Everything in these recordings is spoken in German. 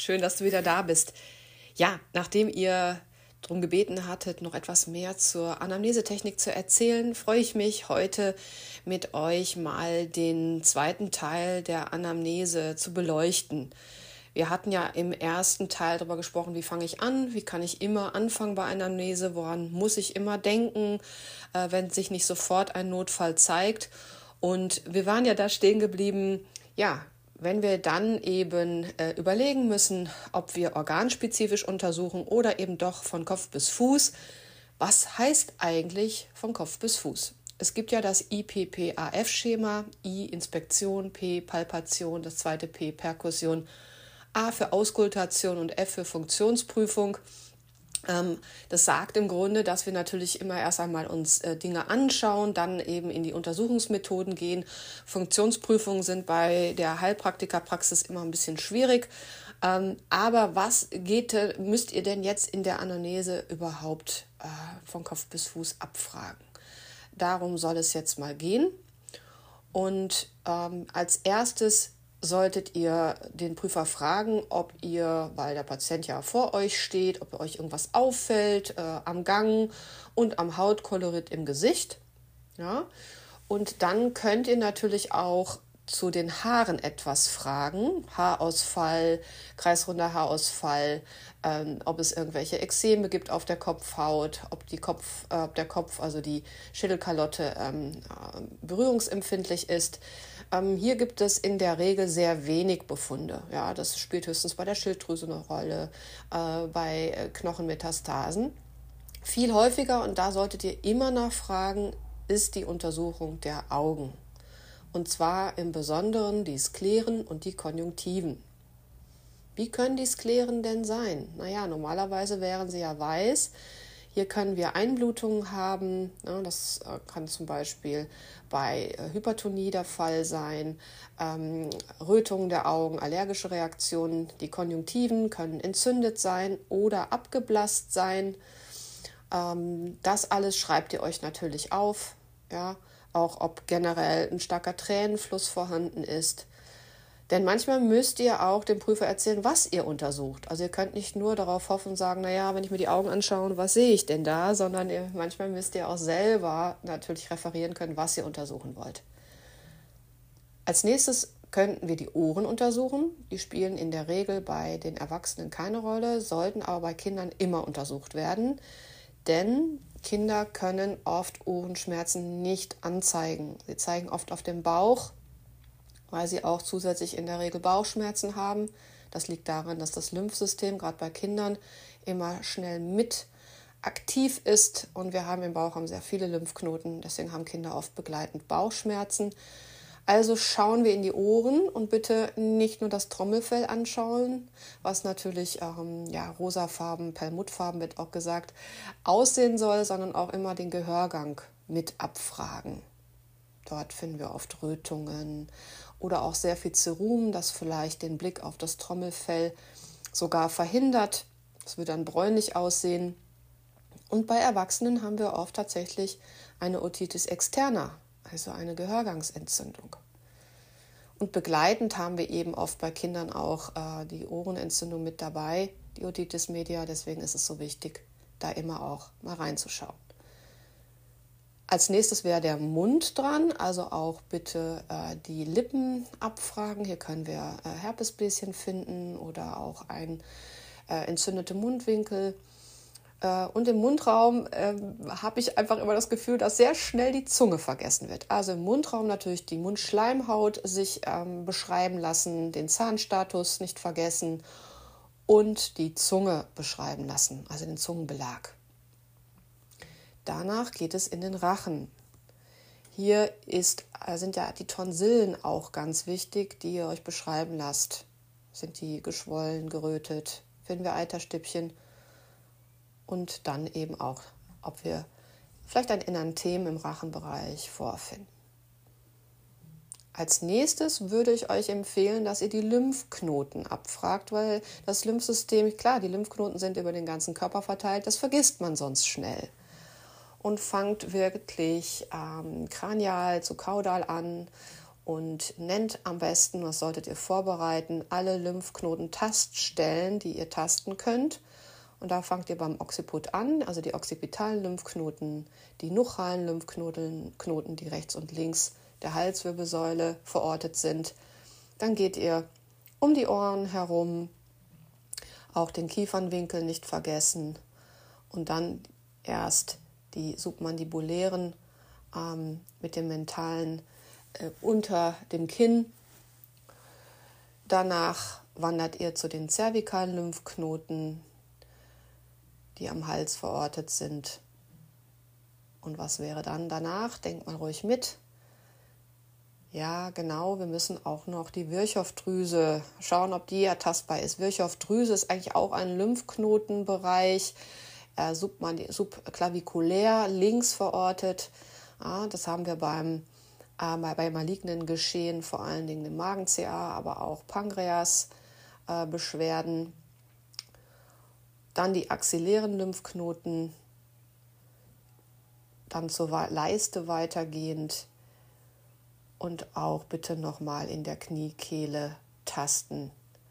schön, dass du wieder da bist. Ja, nachdem ihr darum gebeten hattet, noch etwas mehr zur Anamnesetechnik zu erzählen, freue ich mich, heute mit euch mal den zweiten Teil der Anamnese zu beleuchten. Wir hatten ja im ersten Teil darüber gesprochen, wie fange ich an, wie kann ich immer anfangen bei Anamnese, woran muss ich immer denken, wenn sich nicht sofort ein Notfall zeigt. Und wir waren ja da stehen geblieben, ja, wenn wir dann eben überlegen müssen, ob wir organspezifisch untersuchen oder eben doch von Kopf bis Fuß, was heißt eigentlich von Kopf bis Fuß? Es gibt ja das IPPAF-Schema, I Inspektion, P Palpation, das zweite P Perkussion, A für Auskultation und F für Funktionsprüfung. Das sagt im Grunde, dass wir natürlich immer erst einmal uns Dinge anschauen, dann eben in die Untersuchungsmethoden gehen. Funktionsprüfungen sind bei der Heilpraktikerpraxis immer ein bisschen schwierig. Aber was müsst ihr denn jetzt in der Anamnese überhaupt von Kopf bis Fuß abfragen? Darum soll es jetzt mal gehen. Und als erstes solltet ihr den Prüfer fragen, ob ihr, weil der Patient ja vor euch steht, ob euch irgendwas auffällt am Gang und am Hautkolorit im Gesicht. Ja? Und dann könnt ihr natürlich auch zu den Haaren etwas fragen. Haarausfall, kreisrunder Haarausfall, ob es irgendwelche Ekzeme gibt auf der Kopfhaut, ob der Kopf, also die Schädelkalotte, berührungsempfindlich ist. Hier gibt es in der Regel sehr wenig Befunde. Ja, das spielt höchstens bei der Schilddrüse eine Rolle, bei Knochenmetastasen. Viel häufiger, und da solltet ihr immer nachfragen, ist die Untersuchung der Augen. Und zwar im Besonderen die Skleren und die Konjunktiven. Wie können die Skleren denn sein? Naja, normalerweise wären sie ja weiß. Hier können wir Einblutungen haben. Das kann zum Beispiel bei Hypertonie der Fall sein, Rötungen der Augen, allergische Reaktionen. Die Konjunktiven können entzündet sein oder abgeblasst sein. Das alles schreibt ihr euch natürlich auf. Ja, auch ob generell ein starker Tränenfluss vorhanden ist. Denn manchmal müsst ihr auch dem Prüfer erzählen, was ihr untersucht. Also ihr könnt nicht nur darauf hoffen und sagen, naja, wenn ich mir die Augen anschaue, was sehe ich denn da? Sondern manchmal müsst ihr auch selber natürlich referieren können, was ihr untersuchen wollt. Als nächstes könnten wir die Ohren untersuchen. Die spielen in der Regel bei den Erwachsenen keine Rolle, sollten aber bei Kindern immer untersucht werden. Denn Kinder können oft Ohrenschmerzen nicht anzeigen. Sie zeigen oft auf dem Bauch, weil sie auch zusätzlich in der Regel Bauchschmerzen haben. Das liegt daran, dass das Lymphsystem gerade bei Kindern immer schnell mit aktiv ist und wir haben im Bauch sehr viele Lymphknoten, deswegen haben Kinder oft begleitend Bauchschmerzen. Also schauen wir in die Ohren und bitte nicht nur das Trommelfell anschauen, was natürlich rosafarben, perlmuttfarben wird auch gesagt, aussehen soll, sondern auch immer den Gehörgang mit abfragen. Dort finden wir oft Rötungen oder auch sehr viel Serum, das vielleicht den Blick auf das Trommelfell sogar verhindert. Es wird dann bräunlich aussehen. Und bei Erwachsenen haben wir oft tatsächlich eine Otitis externa, also eine Gehörgangsentzündung. Und begleitend haben wir eben oft bei Kindern auch die Ohrenentzündung mit dabei, die Otitis media. Deswegen ist es so wichtig, da immer auch mal reinzuschauen. Als nächstes wäre der Mund dran, also auch bitte die Lippen abfragen. Hier können wir Herpesbläschen finden oder auch entzündete Mundwinkel. Und im Mundraum habe ich einfach immer das Gefühl, dass sehr schnell die Zunge vergessen wird. Also im Mundraum natürlich die Mundschleimhaut sich beschreiben lassen, den Zahnstatus nicht vergessen und die Zunge beschreiben lassen, also den Zungenbelag. Danach geht es in den Rachen. Hier sind ja die Tonsillen auch ganz wichtig, die ihr euch beschreiben lasst. Sind die geschwollen, gerötet, finden wir Eiterstäbchen? Und dann eben auch, ob wir vielleicht ein Enanthem im Rachenbereich vorfinden. Als nächstes würde ich euch empfehlen, dass ihr die Lymphknoten abfragt, weil das Lymphsystem, klar, die Lymphknoten sind über den ganzen Körper verteilt, das vergisst man sonst schnell. Und fangt wirklich kranial zu kaudal an und nennt am besten, was solltet ihr vorbereiten, alle Lymphknoten-Taststellen, die ihr tasten könnt. Und da fangt ihr beim Occiput an, also die occipitalen Lymphknoten, die nuchalen Lymphknoten, die rechts und links der Halswirbelsäule verortet sind. Dann geht ihr um die Ohren herum, auch den Kiefernwinkel nicht vergessen und dann erst die submandibulären mit dem mentalen unter dem Kinn. Danach wandert ihr zu den zervikalen Lymphknoten, die am Hals verortet sind. Und was wäre dann danach? Denkt mal ruhig mit. Ja, genau, wir müssen auch noch die Virchow-Drüse schauen, ob die ertastbar ist. Virchow-Drüse ist eigentlich auch ein Lymphknotenbereich, subklavikulär links verortet. Ja, das haben wir bei malignen Geschehen, vor allen Dingen im Magen-CA, aber auch Pankreas-Beschwerden. Dann die axillären Lymphknoten, dann zur Leiste weitergehend und auch bitte nochmal in der Kniekehle tasten.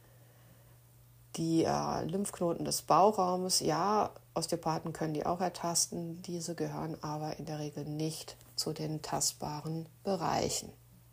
Die Lymphknoten des Bauchraumes, ja, Osteopathen können die auch ertasten, diese gehören aber in der Regel nicht zu den tastbaren Bereichen.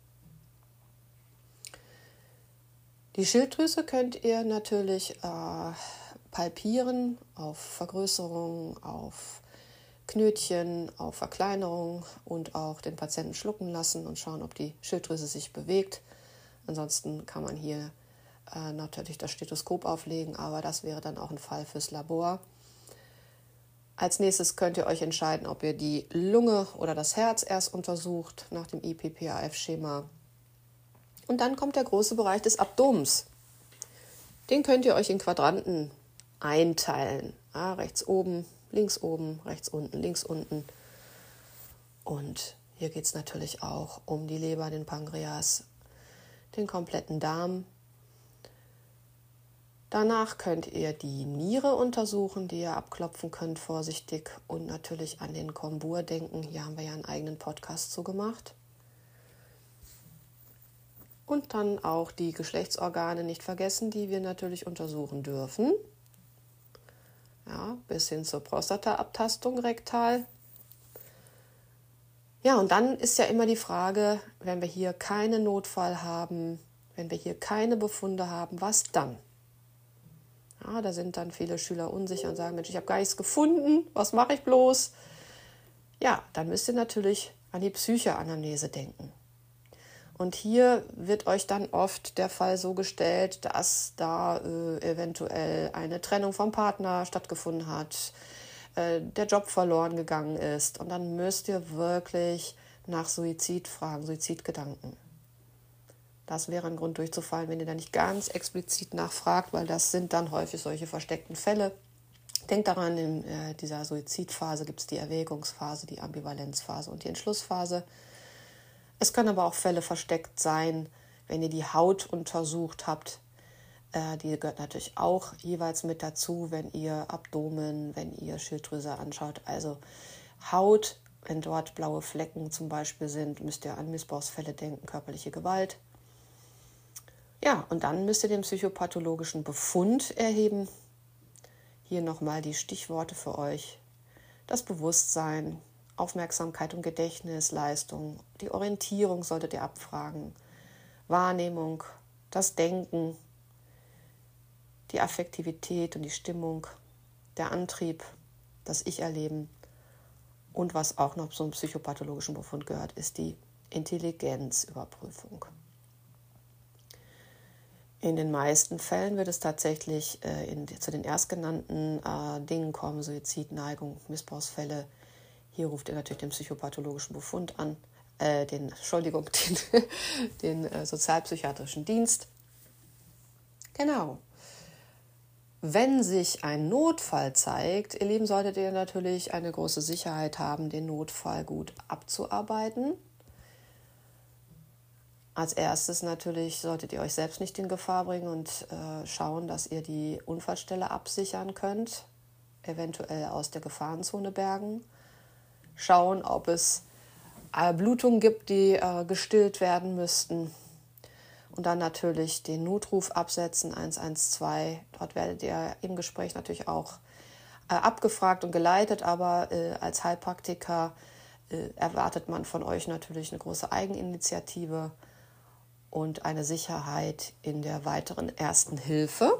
Die Schilddrüse könnt ihr natürlich palpieren auf Vergrößerung, auf Knötchen, auf Verkleinerung und auch den Patienten schlucken lassen und schauen, ob die Schilddrüse sich bewegt. Ansonsten kann man hier natürlich das Stethoskop auflegen, aber das wäre dann auch ein Fall fürs Labor. Als nächstes könnt ihr euch entscheiden, ob ihr die Lunge oder das Herz erst untersucht nach dem IPPAF-Schema. Und dann kommt der große Bereich des Abdomens. Den könnt ihr euch in Quadranten einteilen. Ja, rechts oben, rechts unten, links unten. Und hier geht es natürlich auch um die Leber, den Pankreas, den kompletten Darm. Danach könnt ihr die Niere untersuchen, die ihr abklopfen könnt, vorsichtig. Und natürlich an den Kombur denken. Hier haben wir ja einen eigenen Podcast zu gemacht. Und dann auch die Geschlechtsorgane nicht vergessen, die wir natürlich untersuchen dürfen. Ja, bis hin zur Prostataabtastung rektal. Ja, und dann ist ja immer die Frage, wenn wir hier keinen Notfall haben, wenn wir hier keine Befunde haben, was dann? Ja, da sind dann viele Schüler unsicher und sagen, Mensch, ich habe gar nichts gefunden, was mache ich bloß? Ja, dann müsst ihr natürlich an die Psychoanamnese denken. Und hier wird euch dann oft der Fall so gestellt, dass da eventuell eine Trennung vom Partner stattgefunden hat, der Job verloren gegangen ist. Und dann müsst ihr wirklich nach Suizid fragen, Suizidgedanken. Das wäre ein Grund durchzufallen, wenn ihr da nicht ganz explizit nachfragt, weil das sind dann häufig solche versteckten Fälle. Denkt daran, in dieser Suizidphase gibt es die Erwägungsphase, die Ambivalenzphase und die Entschlussphase. Es können aber auch Fälle versteckt sein, wenn ihr die Haut untersucht habt. Die gehört natürlich auch jeweils mit dazu, wenn ihr Abdomen, wenn ihr Schilddrüse anschaut. Also Haut, wenn dort blaue Flecken zum Beispiel sind, müsst ihr an Missbrauchsfälle denken, körperliche Gewalt. Ja, und dann müsst ihr den psychopathologischen Befund erheben. Hier nochmal die Stichworte für euch. Das Bewusstsein, Aufmerksamkeit und Gedächtnisleistung, die Orientierung solltet ihr abfragen, Wahrnehmung, das Denken, die Affektivität und die Stimmung, der Antrieb, das Ich-Erleben und was auch noch zum psychopathologischen Befund gehört, ist die Intelligenzüberprüfung. In den meisten Fällen wird es tatsächlich zu den erstgenannten Dingen kommen, Suizid, Missbrauchsfälle. Hier ruft ihr natürlich den psychopathologischen Befund an, den sozialpsychiatrischen Dienst. Genau. Wenn sich ein Notfall zeigt, ihr Lieben, solltet ihr natürlich eine große Sicherheit haben, den Notfall gut abzuarbeiten. Als erstes natürlich solltet ihr euch selbst nicht in Gefahr bringen und schauen, dass ihr die Unfallstelle absichern könnt, eventuell aus der Gefahrenzone bergen. Schauen, ob es Blutungen gibt, die gestillt werden müssten. Und dann natürlich den Notruf absetzen, 112. Dort werdet ihr im Gespräch natürlich auch abgefragt und geleitet, aber als Heilpraktiker erwartet man von euch natürlich eine große Eigeninitiative und eine Sicherheit in der weiteren ersten Hilfe.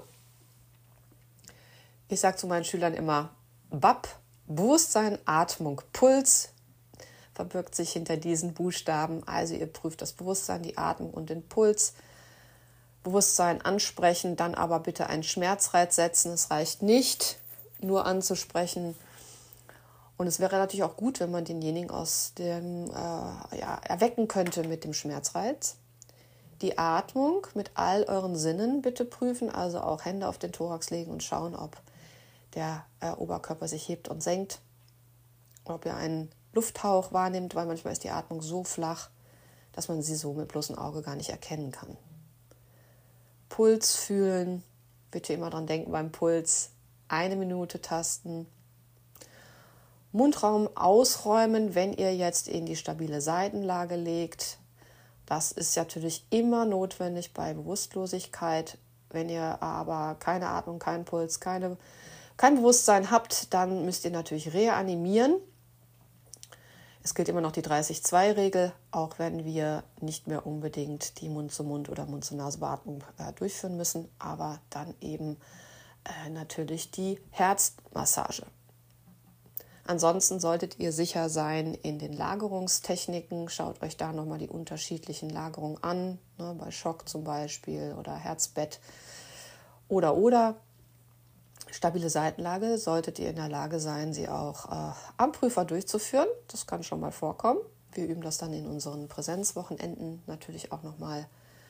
Ich sage zu meinen Schülern immer, BAP, Bewusstsein, Atmung, Puls, verbirgt sich hinter diesen Buchstaben. Also ihr prüft das Bewusstsein, die Atmung und den Puls. Bewusstsein ansprechen, dann aber bitte einen Schmerzreiz setzen. Es reicht nicht, nur anzusprechen. Und es wäre natürlich auch gut, wenn man denjenigen aus dem erwecken könnte mit dem Schmerzreiz. Die Atmung mit all euren Sinnen bitte prüfen, also auch Hände auf den Thorax legen und schauen, ob der Oberkörper sich hebt und senkt, ob ihr einen Lufthauch wahrnimmt, weil manchmal ist die Atmung so flach, dass man sie so mit bloßem Auge gar nicht erkennen kann. Puls fühlen, bitte immer dran denken beim Puls, 1 Minute tasten. Mundraum ausräumen, wenn ihr jetzt in die stabile Seitenlage legt. Das ist natürlich immer notwendig bei Bewusstlosigkeit. Wenn ihr aber keine Atmung, keinen Puls, kein Bewusstsein habt, dann müsst ihr natürlich reanimieren. Es gilt immer noch die 30-2-Regel, auch wenn wir nicht mehr unbedingt die Mund-zu-Mund- oder Mund-zu-Nase-Beatmung durchführen müssen, aber dann eben natürlich die Herzmassage. Ansonsten solltet ihr sicher sein in den Lagerungstechniken. Schaut euch da nochmal die unterschiedlichen Lagerungen an, ne, bei Schock zum Beispiel oder Herzbett oder. Stabile Seitenlage solltet ihr in der Lage sein, sie auch am Prüfer durchzuführen. Das kann schon mal vorkommen. Wir üben das dann in unseren Präsenzwochenenden natürlich auch nochmal.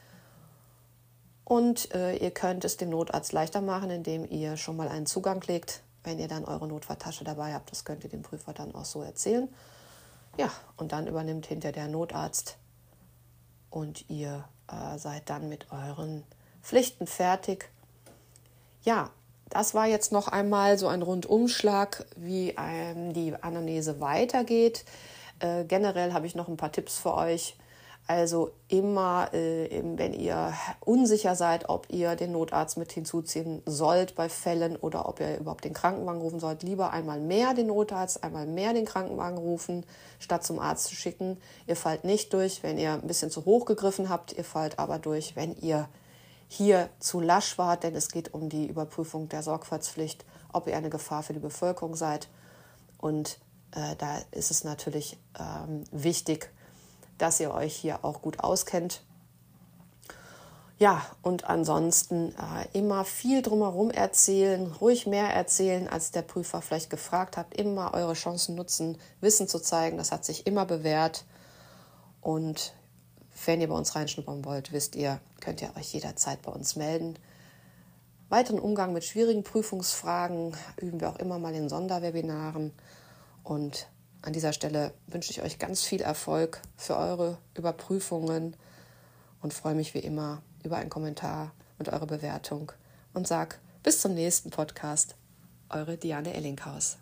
Und ihr könnt es dem Notarzt leichter machen, indem ihr schon mal einen Zugang legt. Wenn ihr dann eure Notfalltasche dabei habt, das könnt ihr dem Prüfer dann auch so erzählen. Ja, und dann übernimmt hinter der Notarzt und ihr seid dann mit euren Pflichten fertig. Ja, das war jetzt noch einmal so ein Rundumschlag, wie die Anamnese weitergeht. Generell habe ich noch ein paar Tipps für euch. Also immer, wenn ihr unsicher seid, ob ihr den Notarzt mit hinzuziehen sollt bei Fällen oder ob ihr überhaupt den Krankenwagen rufen sollt, lieber einmal mehr den Notarzt, einmal mehr den Krankenwagen rufen, statt zum Arzt zu schicken. Ihr fallt nicht durch, wenn ihr ein bisschen zu hoch gegriffen habt. Ihr fallt aber durch, wenn ihr hier zu lasch wart, denn es geht um die Überprüfung der Sorgfaltspflicht, ob ihr eine Gefahr für die Bevölkerung seid. Und da ist es natürlich wichtig, dass ihr euch hier auch gut auskennt. Ja, und ansonsten immer viel drumherum erzählen, ruhig mehr erzählen, als der Prüfer vielleicht gefragt hat. Immer eure Chancen nutzen, Wissen zu zeigen, das hat sich immer bewährt. Und wenn ihr bei uns reinschnuppern wollt, wisst ihr, könnt ihr euch jederzeit bei uns melden. Weiteren Umgang mit schwierigen Prüfungsfragen üben wir auch immer mal in Sonderwebinaren. Und an dieser Stelle wünsche ich euch ganz viel Erfolg für eure Überprüfungen und freue mich wie immer über einen Kommentar und eure Bewertung und sage bis zum nächsten Podcast. Eure Diane Ellinghaus.